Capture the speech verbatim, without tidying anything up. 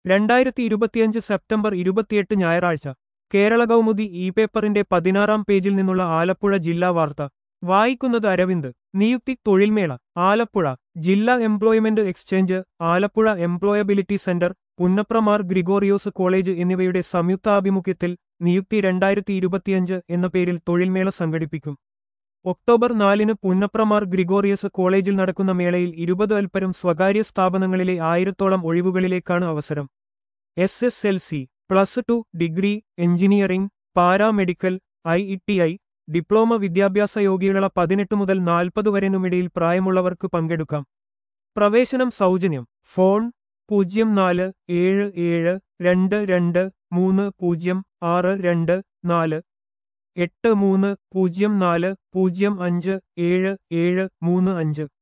രണ്ടായിരത്തി ഇരുപത്തിയഞ്ച് സെപ്റ്റംബർ ഇരുപത്തിയെട്ട് ഞായറാഴ്ച കേരള കൗമുദി ഇ പേപ്പറിന്റെ പതിനാറാം പേജിൽ നിന്നുള്ള ആലപ്പുഴ ജില്ലാ വാർത്ത വായിക്കുന്നത് അരവിന്ദ്. നിയുക്തി തൊഴിൽമേള ആലപ്പുഴ. ജില്ലാ employment exchange, Alappuzha employability centre, Punnapra Mar Gregorios college എന്നിവയുടെ സംയുക്താഭിമുഖ്യത്തിൽ നിയുക്തി രണ്ടായിരത്തി ഇരുപത്തിയഞ്ച് എന്ന പേരിൽ തൊഴിൽമേള സംഘടിപ്പിക്കും. ഒക്ടോബർ നാലിന് പുന്നപ്ര മാർ ഗ്രിഗോറിയസ് കോളേജിൽ നടക്കുന്ന മേളയിൽ ഇരുപത് അൽപ്പരം സ്വകാര്യ സ്ഥാപനങ്ങളിലെ ആയിരത്തോളം ഒഴിവുകളിലേക്കാണ് അവസരം. S S L C, plus two, degree, engineering, paramedical, I E T I, diploma വിദ്യാഭ്യാസ യോഗ്യതയുള്ള പതിനെട്ട് മുതൽ നാൽപ്പത് വരെനുമിടയിൽ പ്രായമുള്ളവർക്ക് പങ്കെടുക്കാം. പ്രവേശനം സൗജന്യം. ഫോൺ പൂജ്യം നാല് ഏഴ് ഏഴ് രണ്ട് രണ്ട് മൂന്ന് പൂജ്യം ആറ് രണ്ട് നാല് എട്ട് മൂന്ന് പൂജ്യം നാല് പൂജ്യം അഞ്ച് ഏഴ് ഏഴ് മൂന്ന് അഞ്ച്.